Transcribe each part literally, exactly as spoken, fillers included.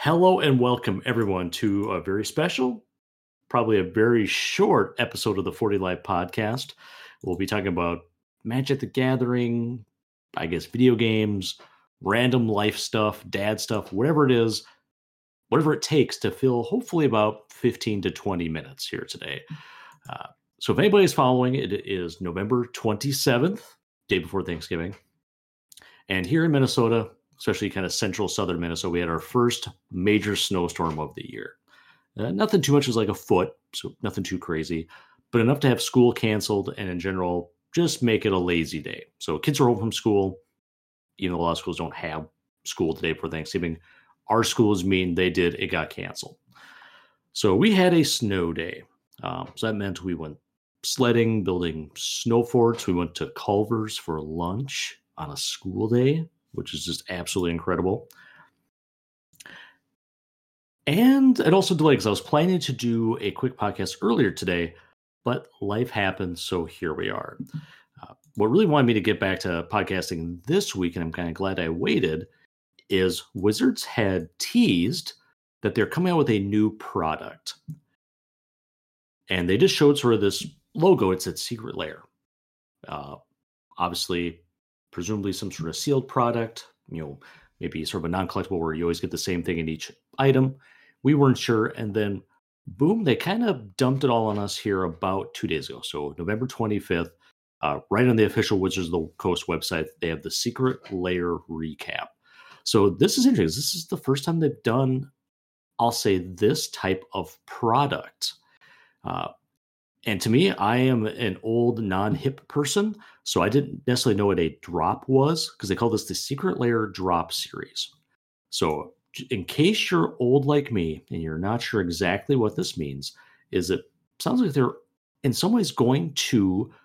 Hello and welcome everyone to a very special, probably a very short episode of the forty Life podcast. We'll be talking about Magic the Gathering, I guess video games, random life stuff, dad stuff, whatever it is, whatever it takes to fill hopefully about fifteen to twenty minutes here today. Uh, so if anybody's following, it is November twenty-seventh, day before Thanksgiving. And here in Minnesota, especially kind of central southern Minnesota, we had our first major snowstorm of the year. Uh, nothing too much, was like a foot, so nothing too crazy, but enough to have school canceled and in general, just make it a lazy day. So kids are home from school. You know, a lot of schools don't have school today for Thanksgiving. Our schools mean they did, it got canceled. So we had a snow day. Um, so that meant we went sledding, building snow forts. We went to Culver's for lunch on a school day, which is just absolutely incredible. And it also delayed because I was planning to do a quick podcast earlier today, but life happened, so here we are. Uh, what really wanted me to get back to podcasting this week, and I'm kind of glad I waited, is Wizards had teased that they're coming out with a new product. And they just showed sort of this logo. It's at Secret Lair. Uh, obviously, presumably some sort of sealed product, you know, maybe sort of a non-collectible where you always get the same thing in each item. We weren't sure. And then, boom, they kind of dumped it all on us here about two days ago. So November twenty-fifth, uh, right on the official Wizards of the Coast website, they have the Secret Lair recap. So this is interesting. This is the first time they've done, I'll say, this type of product. Uh, and to me, I am an old non-hip person, so I didn't necessarily know what a drop was because they call this the Secret Lair Drop Series. So in case you're old like me and you're not sure exactly what this means, is it sounds like they're in some ways going to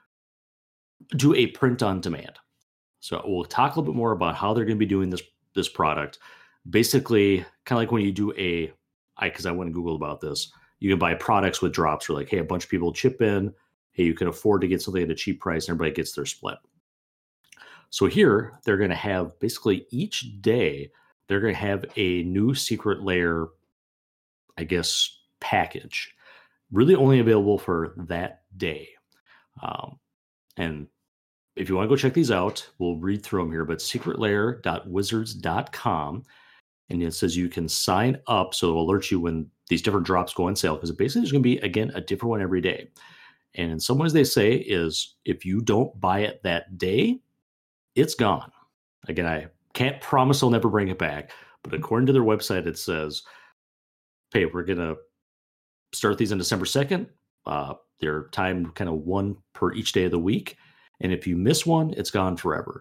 do a print on demand. So we'll talk a little bit more about how they're going to be doing this this product. Basically, kind of like when you do a, I because I went and Google about this, you can buy products with drops. Or like, hey, a bunch of people chip in. Hey, you can afford to get something at a cheap price, and everybody gets their split. So here, they're going to have basically each day, they're going to have a new Secret Lair, I guess, package. Really only available for that day. Um, and if you want to go check these out, we'll read through them here, but secret lair dot wizards dot com. And it says you can sign up, so it'll alert you when these different drops go on sale, because basically there's going to be, again, a different one every day. And in some ways they say is if you don't buy it that day, it's gone. Again, I can't promise I'll never bring it back, but according to their website, it says, hey, we're going to start these on December second. Uh, they're timed kind of one per each day of the week. And if you miss one, it's gone forever.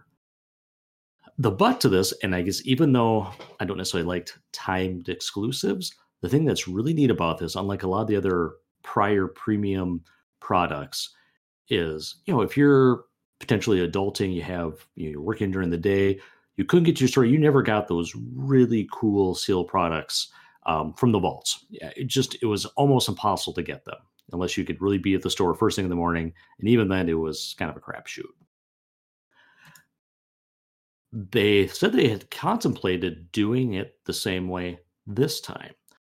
The but to this, and I guess even though I don't necessarily liked timed exclusives, the thing that's really neat about this, unlike a lot of the other prior premium products, is, you know, if you're potentially adulting, you have, you know, you're working during the day, you couldn't get to your store, you never got those really cool sealed products um, from the vaults. Yeah, it just, it was almost impossible to get them unless you could really be at the store first thing in the morning. And even then, it was kind of a crapshoot. They said they had contemplated doing it the same way this time,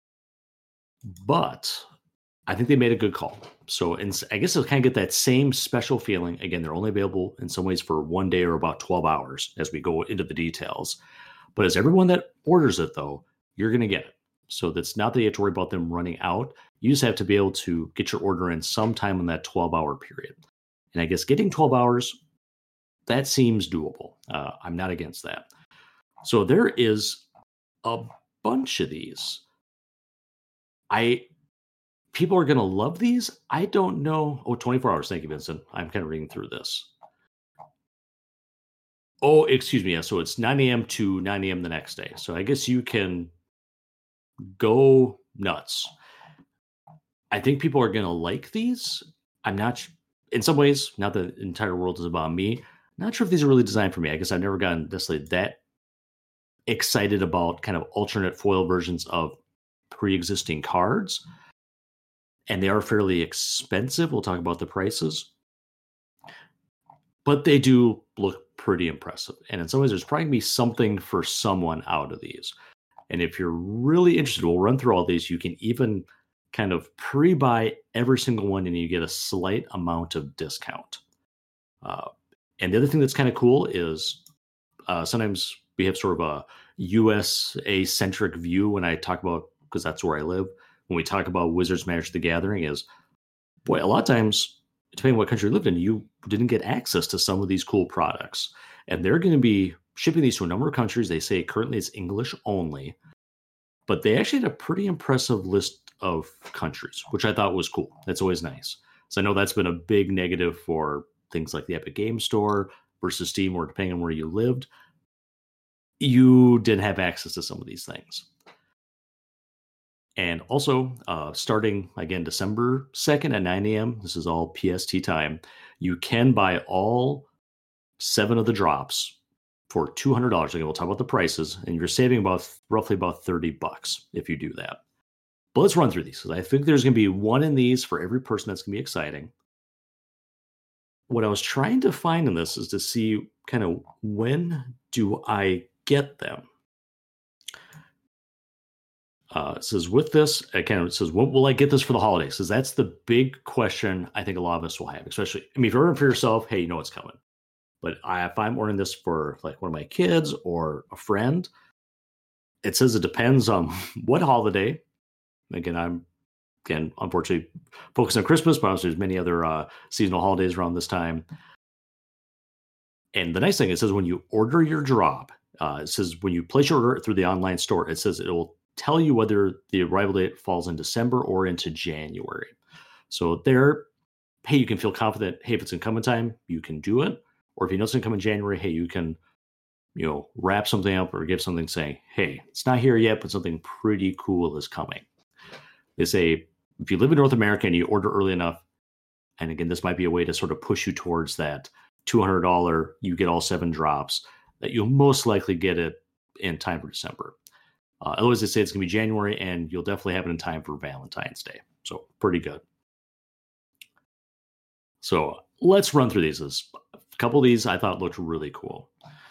but I think they made a good call. So in, I guess it'll kind of get that same special feeling. Again, they're only available in some ways for one day or about twelve hours as we go into the details. But as everyone that orders it, though, you're going to get it. So that's not that you have to worry about them running out. You just have to be able to get your order in sometime in that twelve-hour period. And I guess getting twelve hours, that seems doable. Uh, I'm not against that. So there is a bunch of these. I people are going to love these. I don't know. Oh, twenty-four hours. Thank you, Vincent. I'm kind of reading through this. Oh, excuse me. Yeah, so it's nine a.m. to nine a.m. the next day. So I guess you can go nuts. I think people are going to like these. I'm not, in some ways, not that the entire world is about me. Not sure if these are really designed for me. I guess I've never gotten necessarily that excited about kind of alternate foil versions of pre-existing cards. And they are fairly expensive. We'll talk about the prices. But they do look pretty impressive. And in some ways, there's probably going to be something for someone out of these. And if you're really interested, we'll run through all these. You can even kind of pre-buy every single one and you get a slight amount of discount. Uh, and the other thing that's kind of cool is uh, sometimes we have sort of a U S A-centric view when I talk about, because that's where I live, when we talk about Wizards Magic the Gathering is, boy, a lot of times, depending on what country you lived in, you didn't get access to some of these cool products. And they're going to be shipping these to a number of countries. They say currently it's English only, but they actually had a pretty impressive list of countries, which I thought was cool. That's always nice. So I know that's been a big negative for things like the Epic Game Store versus Steam, or depending on where you lived, you didn't have access to some of these things. And also, uh, starting again December second at nine a.m., this is all P S T time, you can buy all seven of the drops for two hundred dollars. Again, we'll talk about the prices, and you're saving about roughly about thirty bucks if you do that. But let's run through these, because I think there's going to be one in these for every person that's going to be exciting. What I was trying to find in this is to see kind of when do I get them? Uh, it says with this, again, it says, when will I get this for the holidays? Because that's the big question I think a lot of us will have, especially, I mean, if you're ordering for yourself, hey, you know it's coming. But I, if I'm ordering this for like one of my kids or a friend, it says it depends on what holiday. Again, I'm, again, unfortunately, focused on Christmas, but obviously there's many other uh, seasonal holidays around this time. And the nice thing, it says when you order your drop, uh, it says when you place your order through the online store, it says it will tell you whether the arrival date falls in December or into January. So there, hey, you can feel confident, hey, if it's in coming time, you can do it. Or if you know it's going to come in January, hey, you can, you know, wrap something up or give something saying, hey, it's not here yet, but something pretty cool is coming. They say, if you live in North America and you order early enough, and again, this might be a way to sort of push you towards that two hundred dollars, you get all seven drops, that you'll most likely get it in time for December. Uh, otherwise, they say it's going to be January, and you'll definitely have it in time for Valentine's Day. So pretty good. So let's run through these. A couple of these I thought looked really cool.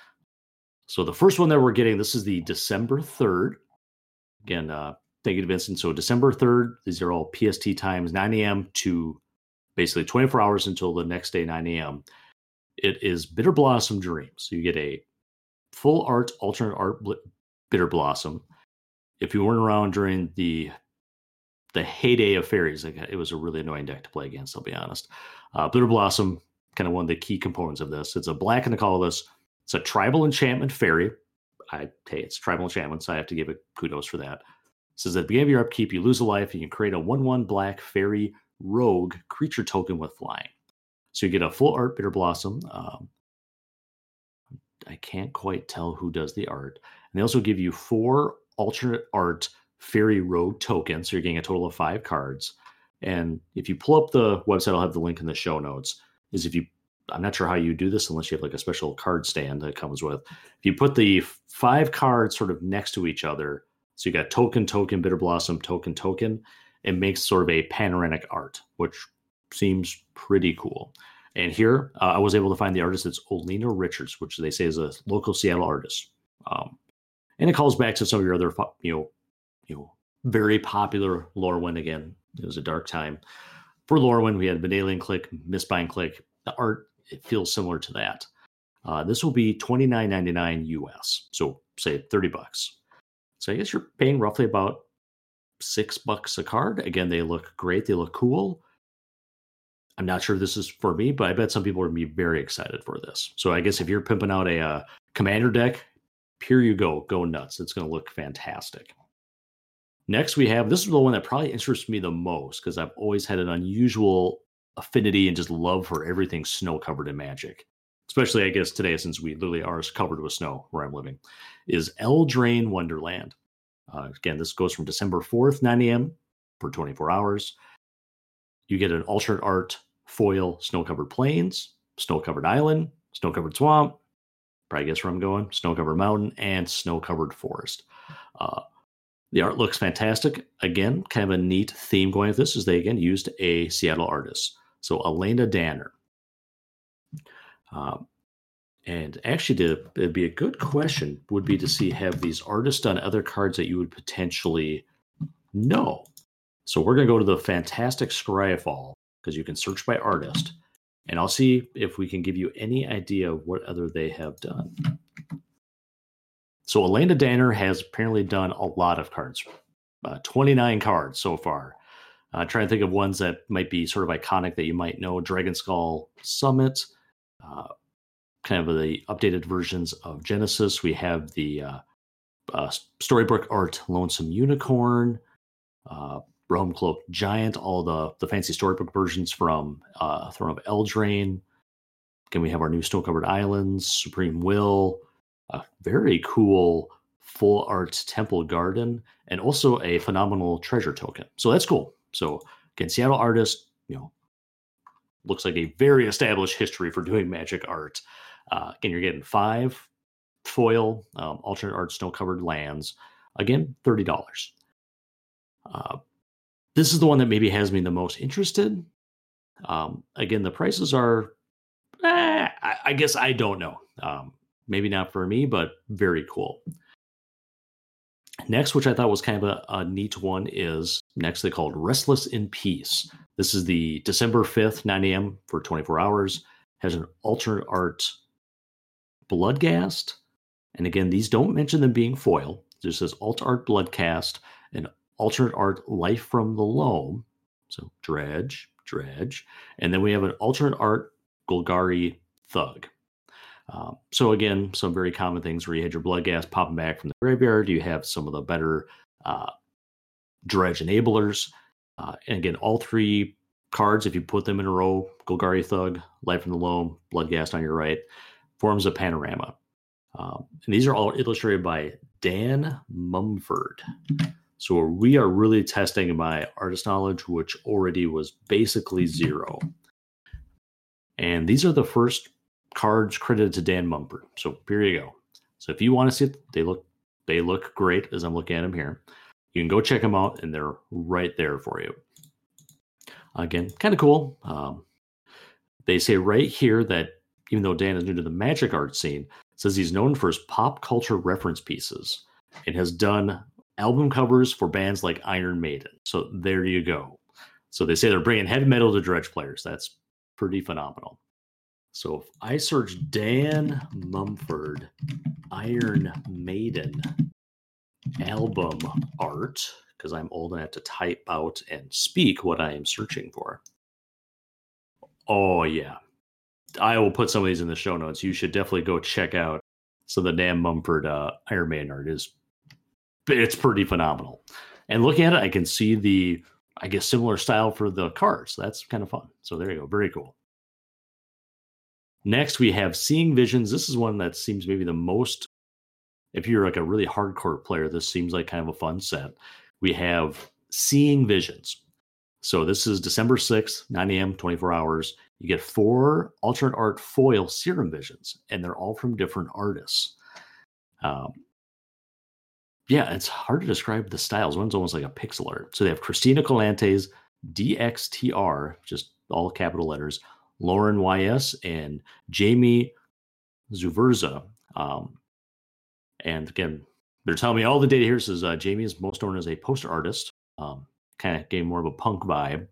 So the first one that we're getting, this is the December third. Again, uh, thank you to Vincent. So December third, these are all P S T times, nine a.m. to basically twenty-four hours until the next day, nine a.m. It is Bitter Blossom Dreams. So you get a full art, alternate art Bitter Blossom. If you weren't around during the the heyday of fairies, like, it was a really annoying deck to play against, I'll be honest. Uh, Bitter Blossom, kind of one of the key components of this. It's a black and a colorless. It's a tribal enchantment fairy. I hey, it's tribal enchantment, so I have to give it kudos for that. It says at the beginning of your upkeep, you lose a life, and you can create a one one black fairy rogue creature token with flying. So you get a full art Bitter Blossom. Um, I can't quite tell who does the art. And they also give you four alternate art fairy rogue tokens. So you're getting a total of five cards. And if you pull up the website, I'll have the link in the show notes, is if you, I'm not sure how you do this unless you have like a special card stand that it comes with. If you put the five cards sort of next to each other, so you got token, token, Bitter Blossom, token, token, it makes sort of a panoramic art, which seems pretty cool. And here, uh, I was able to find the artist. It's Olena Richards, which they say is a local Seattle artist. Um, and it calls back to some of your other, you know, you know, very popular Lorwyn. Again, it was a dark time for Lorwyn. We had Vendalion Clique, Mistbind Clique. The art, it feels similar to that. Uh, this will be twenty-nine ninety-nine U S, so say thirty bucks. So I guess you're paying roughly about six bucks a card. Again, they look great. They look cool. I'm not sure this is for me, but I bet some people are going to be very excited for this. So I guess if you're pimping out a uh, commander deck, here you go. Go nuts. It's going to look fantastic. Next, we have, this is the one that probably interests me the most, because I've always had an unusual affinity and just love for everything snow covered in Magic. Especially, I guess, today, since we literally are covered with snow where I'm living, is Eldraine Wonderland. Uh, again, this goes from December fourth, nine a.m. for twenty-four hours. You get an alternate art foil snow-covered plains, snow-covered island, snow-covered swamp, probably guess where I'm going, snow-covered mountain, and snow-covered forest. Uh, the art looks fantastic. Again, kind of a neat theme going with this is they, again, used a Seattle artist. So Elena Danner. Um, And actually, to, it'd be a good question would be to see, have these artists done other cards that you would potentially know? So we're going to go to the Fantastic Scryfall because you can search by artist. And I'll see if we can give you any idea of what other they have done. So Elena Danner has apparently done a lot of cards. Uh, twenty-nine cards so far. Uh, trying to think of ones that might be sort of iconic that you might know. Dragon Skull Summit. Uh, kind of the updated versions of Genesis. We have the uh, uh, Storybook Art Lonesome Unicorn. Uh, Realm Cloak Giant, all the, the fancy storybook versions from uh, Throne of Eldraine. Again, we have our new Snow Covered Islands, Supreme Will, a very cool full art Temple Garden, and also a phenomenal treasure token. So that's cool. So again, Seattle artist, you know, looks like a very established history for doing Magic art. Uh, again, you're getting five foil um, alternate art Snow Covered Lands. Again, thirty dollars. Uh, this is the one that maybe has me the most interested. Um, again, the prices are, eh, I, I guess I don't know. Um, maybe not for me, but very cool. Next, which I thought was kind of a, a neat one, is next they called Restless in Peace. This is the December fifth, nine a.m. for twenty-four hours. Has an alternate art Bloodghast. And again, these don't mention them being foil. It just says alt art Bloodcast and alternate art Life from the Loam. So Dredge, Dredge. And then we have an alternate art Golgari Thug. Um, so again, some very common things where you had your Bloodghast popping back from the graveyard. You have some of the better uh, Dredge enablers. Uh, and again, all three cards, if you put them in a row, Golgari Thug, Life from the Loam, Bloodghast on your right, forms a panorama. Um, and these are all illustrated by Dan Mumford. So we are really testing my artist knowledge, which already was basically zero. And these are the first cards credited to Dan Mumford. So here you go. So if you want to see it, they look they look great as I'm looking at them here. You can go check them out, and they're right there for you. Again, kind of cool. Um, they say right here that even though Dan is new to the Magic art scene, it says he's known for his pop culture reference pieces and has done album covers for bands like Iron Maiden. So there you go. So they say they're bringing heavy metal to Dredge players. That's pretty phenomenal. So if I search Dan Mumford Iron Maiden album art, because I'm old enough to type out and speak what I am searching for. Oh, yeah. I will put some of these in the show notes. You should definitely go check out some of the Dan Mumford uh, Iron Maiden art. Is It's pretty phenomenal. And looking at it, I can see the, I guess, similar style for the cards. That's kind of fun. So there you go. Very cool. Next, we have Seeing Visions. This is one that seems maybe the most, if you're like a really hardcore player, this seems like kind of a fun set. We have Seeing Visions. So this is December sixth, nine a.m., twenty-four hours. You get four alternate art foil Serum Visions, and they're all from different artists. Um, yeah, it's hard to describe the styles. One's almost like a pixel art. So they have Christina Colantes, D X T R, just all capital letters, Lauren Y S, and Jamie Zuverza. Um, and again, they're telling me all the data here says uh, Jamie is most known as a poster artist. Um, kind of gave more of a punk vibe. It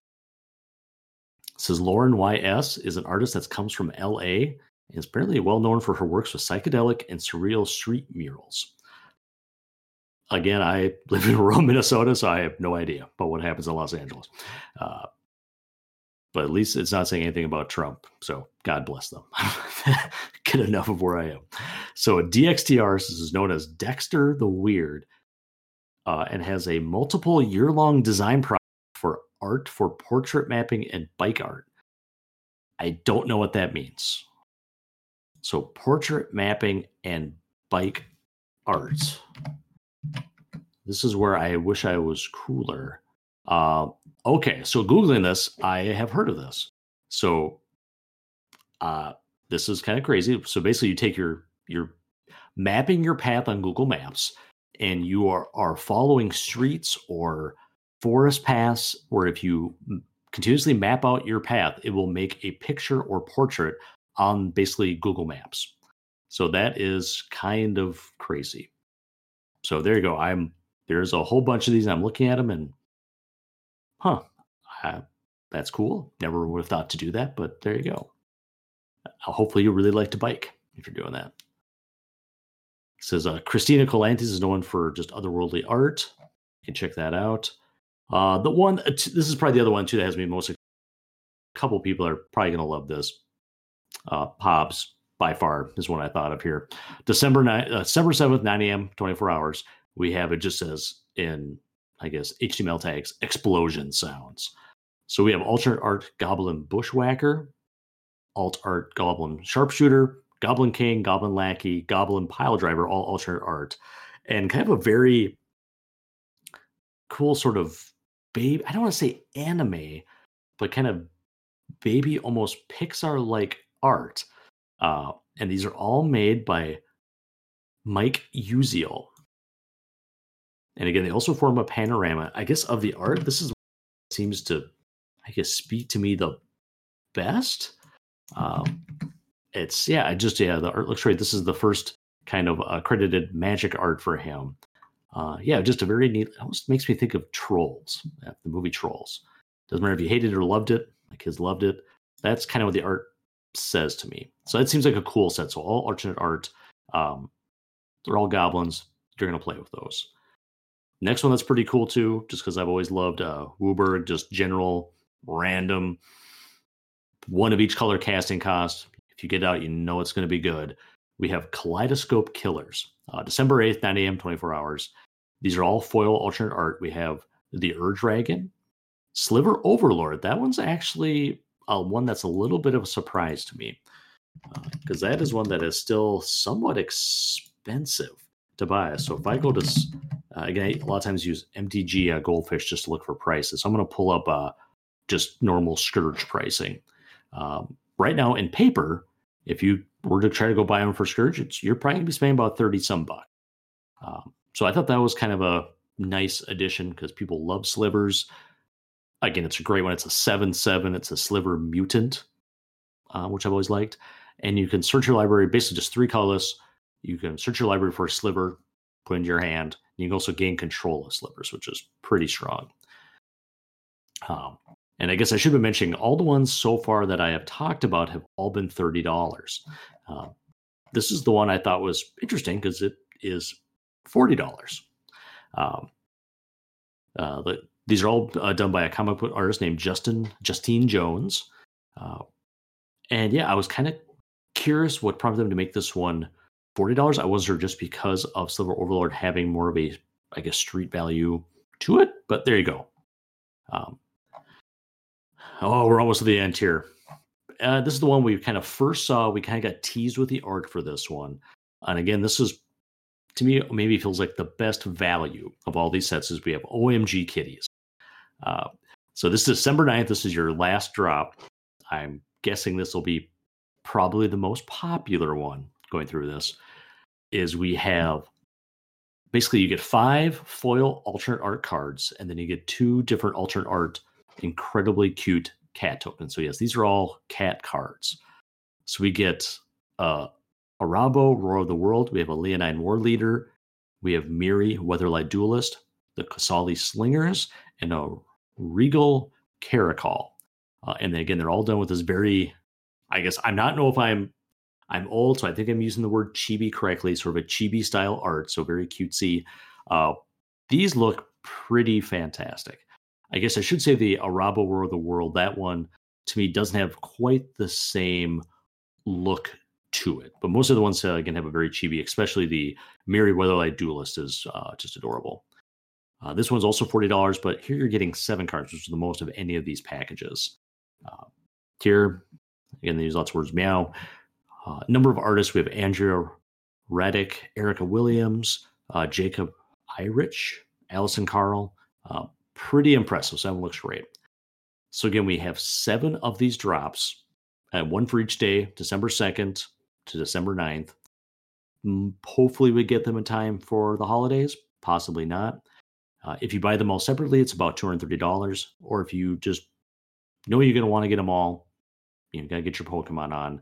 says Lauren Y S is an artist that comes from L A and is apparently well known for her works with psychedelic and surreal street murals. Again, I live in rural Minnesota, so I have no idea about what happens in Los Angeles. Uh, but at least it's not saying anything about Trump, so God bless them. Get enough of where I am. So D X T R is known as Dexter the Weird, uh, and has a multiple year-long design project for art for portrait mapping and bike art. I don't know what that means. So portrait mapping and bike art. This is where I wish I was cooler. Uh, okay, so Googling this, I have heard of this. So uh, this is kind of crazy. So basically you take your, you're mapping your path on Google Maps, and you are, are following streets or forest paths, or if you continuously map out your path, it will make a picture or portrait on basically Google Maps. So that is kind of crazy. So there you go. I'm there's a whole bunch of these. And I'm looking at them and, huh, uh, that's cool. Never would have thought to do that, but there you go. Uh, hopefully, you really like to bike if you're doing that. It says uh, Christina Colantes is known for just otherworldly art. You can check that out. Uh, the one, uh, t- this is probably the other one too that has me most. A couple people are probably going to love this. Uh, Hobbs by far is one I thought of here. December ninth, uh, December seventh, nine a.m., twenty-four hours. We have it just says in, I guess, H T M L tags, explosion sounds. So we have alternate art Goblin Bushwhacker, alt art Goblin Sharpshooter, Goblin King, Goblin Lackey, Goblin Pile Driver, all alternate art. And kind of a very cool sort of baby, I don't want to say anime, but kind of baby, almost Pixar-like art. Uh, and these are all made by Mike Uziel. And again, they also form a panorama, I guess, of the art. This is what seems to, I guess, speak to me the best. Um, it's, yeah, I just, yeah, the art looks great. This is the first kind of accredited magic art for him. Uh, yeah, just a very neat, it almost makes me think of Trolls, the movie Trolls. Doesn't matter if you hated it or loved it. My kids loved it. That's kind of what the art says to me. So it seems like a cool set. So all alternate art. Um, they're all goblins. You're going to play with those. Next one that's pretty cool too, just because I've always loved uh, WooBurg, just general, random, one of each color casting cost. If you get out, you know it's going to be good. We have Kaleidoscope Killers. Uh, December eighth, nine a.m., twenty-four hours. These are all foil alternate art. We have the Ur Dragon, Sliver Overlord. That one's actually uh, one that's a little bit of a surprise to me, because uh, that is one that is still somewhat expensive to buy. So if I go to, uh, again, a lot of times use M T G uh, Goldfish just to look for prices. So I'm going to pull up uh, just normal Scourge pricing. Um, right now in paper, if you were to try to go buy them for Scourge, it's, you're probably going to be spending about thirty some bucks. Um, so I thought that was kind of a nice addition because people love slivers. Again, it's a great one. It's a seven seven. It's a sliver mutant, uh, which I've always liked. And you can search your library, basically just three colors. You can search your library for a sliver, put it into your hand. And you can also gain control of slivers, which is pretty strong. Um, and I guess I should be mentioning all the ones so far that I have talked about have all been thirty dollars. Uh, this is the one I thought was interesting because it is forty dollars. Um, uh, the, these are all uh, done by a comic book artist named Justin Justine Jones. Uh, and yeah, I was kind of curious what prompted them to make this one forty dollars. I wasn't sure just because of Sliver Overlord having more of a, I guess, street value to it, but there you go. Um, oh, we're almost to the end here. Uh, this is the one we kind of first saw. We kind of got teased with the art for this one. And again, this is, to me, maybe feels like the best value of all these sets is we have O M G Kitties. Uh, so this is December ninth. This is your last drop. I'm guessing this will be probably the most popular one going through this. Is we have, basically you get five foil alternate art cards, and then you get two different alternate art, incredibly cute cat tokens. So yes, these are all cat cards. So we get uh, Arabo, Roar of the World. We have a Leonine War Leader. We have Miri, Weatherlight Duelist, the Kasali Slingers, and a Regal Caracol. Uh, and then again, they're all done with this very, I guess, I'm not know if I'm, I'm old, so I think I'm using the word chibi correctly, sort of a chibi style art, so very cutesy. Uh, these look pretty fantastic. I guess I should say the Arabo War of the World, that one, to me, doesn't have quite the same look to it. But most of the ones, uh, again, have a very chibi, especially the Miri Weatherlight Duelist is uh, just adorable. Uh, this one's also forty dollars, but here you're getting seven cards, which is the most of any of these packages. Uh, here, again, they use lots of words, meow. Uh, number of artists, we have Andrea Raddick, Erica Williams, uh, Jacob Irich, Allison Carl. Uh, pretty impressive. So that one looks great. So again, we have seven of these drops, uh, one for each day, December second to December ninth. Mm, hopefully we get them in time for the holidays, possibly not. Uh, if you buy them all separately, it's about two hundred thirty dollars. Or if you just know you're going to want to get them all, you know, got to get your Pokemon on.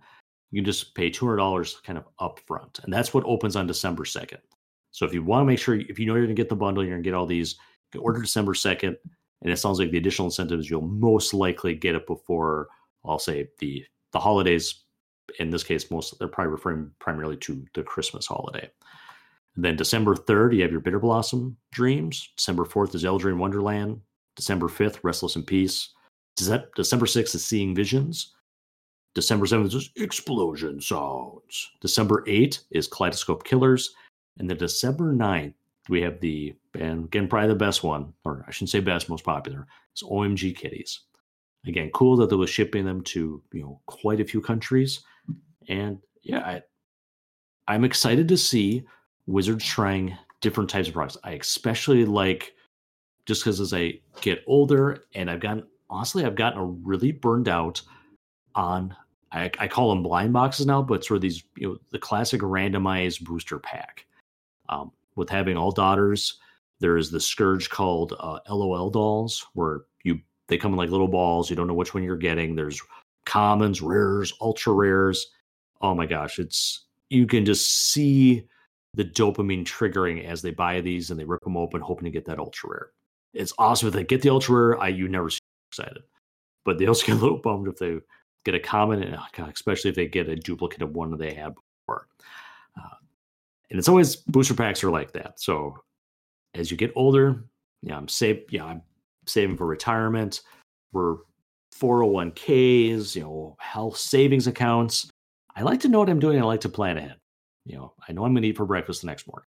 you can just pay two hundred dollars kind of upfront. And that's what opens on December second. So if you want to make sure, if you know you're going to get the bundle, you're going to get all these, you can order December second. And it sounds like the additional incentives, you'll most likely get it before, I'll say, the the holidays. In this case, most they're probably referring primarily to the Christmas holiday. And then December third, you have your Bitter Blossom Dreams. December fourth is Eldritch Wonderland. December fifth, Restless in Peace. Dece- December sixth is Seeing Visions. December seventh is Explosion Sounds. December eighth is Kaleidoscope Killers. And then December ninth, we have the, and again, probably the best one, or I shouldn't say best, most popular, is O M G Kitties. Again, cool that they were shipping them to, you know, quite a few countries. And yeah, I, I'm excited to see Wizards trying different types of products. I especially like, just because as I get older and I've gotten, honestly, I've gotten a really burned out on, I, I call them blind boxes now, but sort of these, you know, the classic randomized booster pack. Um, with having all daughters, there is the scourge called uh, L O L dolls, where you they come in like little balls. You don't know which one you're getting. There's commons, rares, ultra rares. Oh my gosh, it's you can just see the dopamine triggering as they buy these and they rip them open, hoping to get that ultra rare. It's awesome if they get the ultra rare. I you never see excited, but they also get a little bummed if they get a common, and oh God, especially if they get a duplicate of one that they had before. Uh, and it's always booster packs are like that. So as you get older, yeah, I'm save, yeah, I'm saving for retirement. We're four oh one k's, you know, health savings accounts. I like to know what I'm doing. I like to plan ahead. You know, I know I'm going to eat for breakfast the next morning.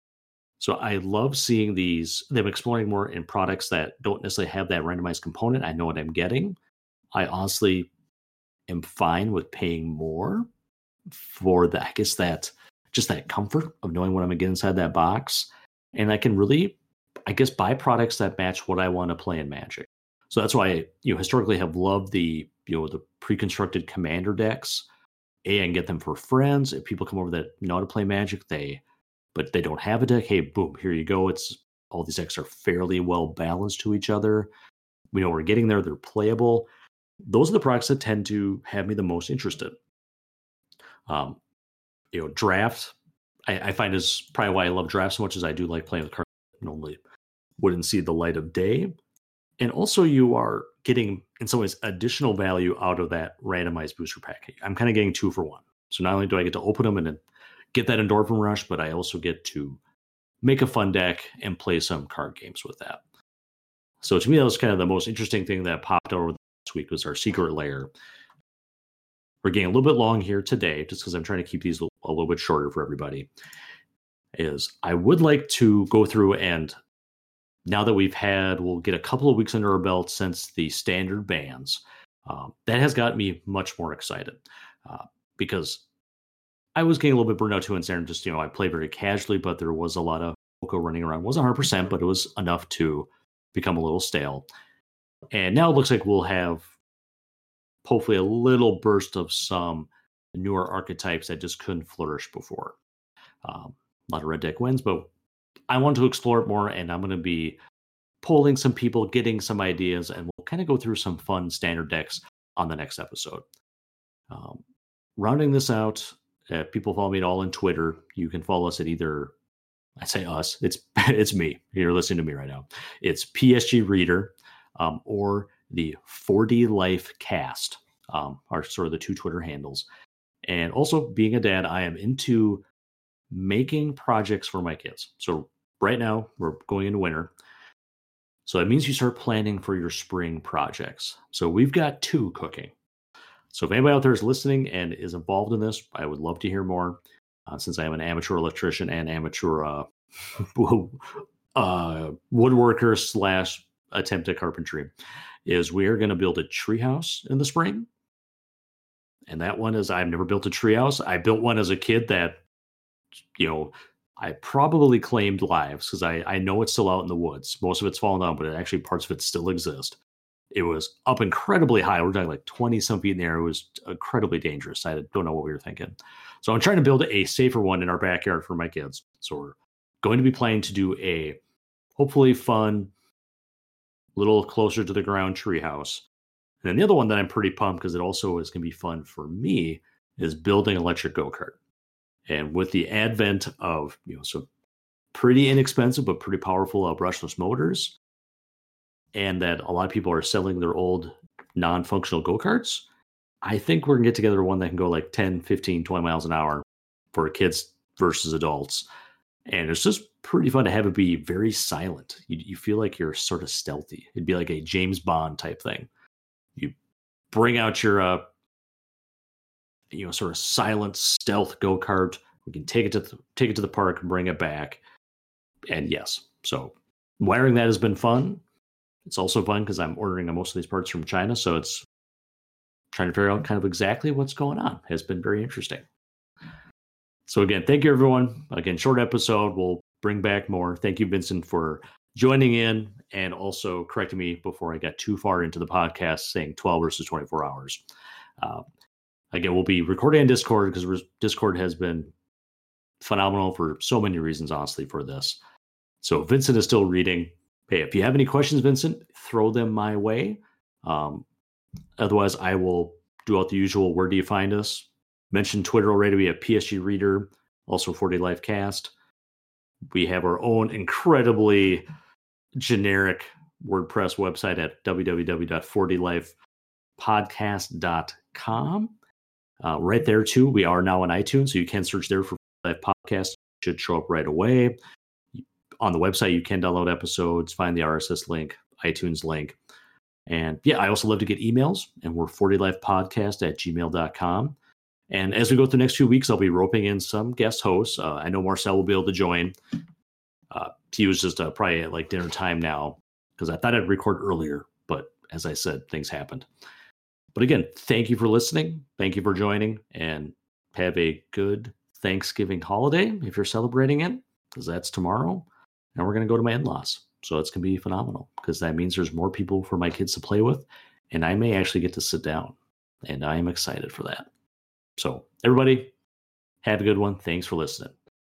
So I love seeing these, them exploring more in products that don't necessarily have that randomized component. I know what I'm getting. I honestly am fine with paying more for the, I guess that, just that comfort of knowing what I'm going to get inside that box. And I can really, I guess, buy products that match what I want to play in Magic. So that's why I, you know, historically have loved the, you know, the pre-constructed commander decks. A, I can get them for friends. If people come over that know how to play Magic, they, but they don't have a deck, hey, boom, here you go. It's all these decks are fairly well balanced to each other. We know we're getting there. They're playable. Those are the products that tend to have me the most interested. Um, you know, draft, I, I find is probably why I love draft so much as I do like playing with cards that normally wouldn't see the light of day. And also you are getting, in some ways, additional value out of that randomized booster pack. I'm kind of getting two for one. So not only do I get to open them and then get that endorphin rush, but I also get to make a fun deck and play some card games with that. So to me, that was kind of the most interesting thing that popped over this week was our secret lair. We're getting a little bit long here today, just because I'm trying to keep these a little bit shorter for everybody, is I would like to go through and now that we've had, we'll get a couple of weeks under our belt since the standard bans, um, that has got me much more excited uh, because I was getting a little bit burned out too in standard. Just, you know, I played very casually, but there was a lot of Oko running around. It wasn't one hundred percent, but it was enough to become a little stale. And now it looks like we'll have hopefully a little burst of some newer archetypes that just couldn't flourish before. Um, a lot of red deck wins, but I want to explore it more, and I'm going to be polling some people, getting some ideas, and we'll kind of go through some fun standard decks on the next episode. Um, rounding this out, uh, people follow me at all on Twitter. You can follow us at either, I say us, it's it's me. You're listening to me right now. It's P S G Reader um, or the four D Life Cast um, are sort of the two Twitter handles. And also, being a dad, I am into making projects for my kids. So right now, we're going into winter. So that means you start planning for your spring projects. So we've got two cooking. So if anybody out there is listening and is involved in this, I would love to hear more. Uh, since I am an amateur electrician and amateur uh, uh, woodworker slash attempt at carpentry, is we are going to build a treehouse in the spring. And that one is, I've never built a treehouse. I built one as a kid that, you know, I probably claimed lives because I, I know it's still out in the woods. Most of it's fallen down, but it actually parts of it still exist. It was up incredibly high. We're talking like twenty some feet in the air. It was incredibly dangerous. I don't know what we were thinking. So I'm trying to build a safer one in our backyard for my kids. So we're going to be planning to do a hopefully fun, little closer to the ground treehouse. And then the other one that I'm pretty pumped because it also is going to be fun for me is building electric go-kart. And with the advent of, you know, some pretty inexpensive but pretty powerful uh, brushless motors, and that a lot of people are selling their old non-functional go-karts, I think we're going to get together one that can go like ten, fifteen, twenty miles an hour for kids versus adults. And it's just pretty fun to have it be very silent. You, you feel like you're sort of stealthy. It'd be like a James Bond type thing. You bring out your, uh, you know, sort of silent stealth go-kart. We can take it to the, take it to the park and bring it back. And yes, so wiring that has been fun. It's also fun because I'm ordering most of these parts from China, so it's trying to figure out kind of exactly what's going on. Has been very interesting. So again, thank you, everyone. Again, short episode. We'll bring back more. Thank you, Vincent, for joining in and also correcting me before I got too far into the podcast saying twelve versus twenty-four hours. Uh, again, we'll be recording in Discord because Discord has been phenomenal for so many reasons, honestly, for this. So Vincent is still reading. Hey, if you have any questions, Vincent, throw them my way. Um, otherwise, I will do out the usual. Where do you find us? Mention Twitter already. We have P S G Reader, also forty Life Cast. We have our own incredibly generic WordPress website at w w w dot forty life podcast dot com. Uh, right there, too, we are now on iTunes, so you can search there for Life Podcast. It should show up right away. On the website, you can download episodes, find the R S S link, iTunes link. And yeah, I also love to get emails, and we're forty life podcast at gmail dot com. And as we go through the next few weeks, I'll be roping in some guest hosts. Uh, I know Marcel will be able to join. Uh, he was just uh, probably at like dinner time now because I thought I'd record earlier. But as I said, things happened. But again, thank you for listening. Thank you for joining. And have a good Thanksgiving holiday if you're celebrating it, because that's tomorrow. And we're going to go to my in-laws. So it's going to be phenomenal because that means there's more people for my kids to play with. And I may actually get to sit down. And I am excited for that. So everybody, have a good one. Thanks for listening.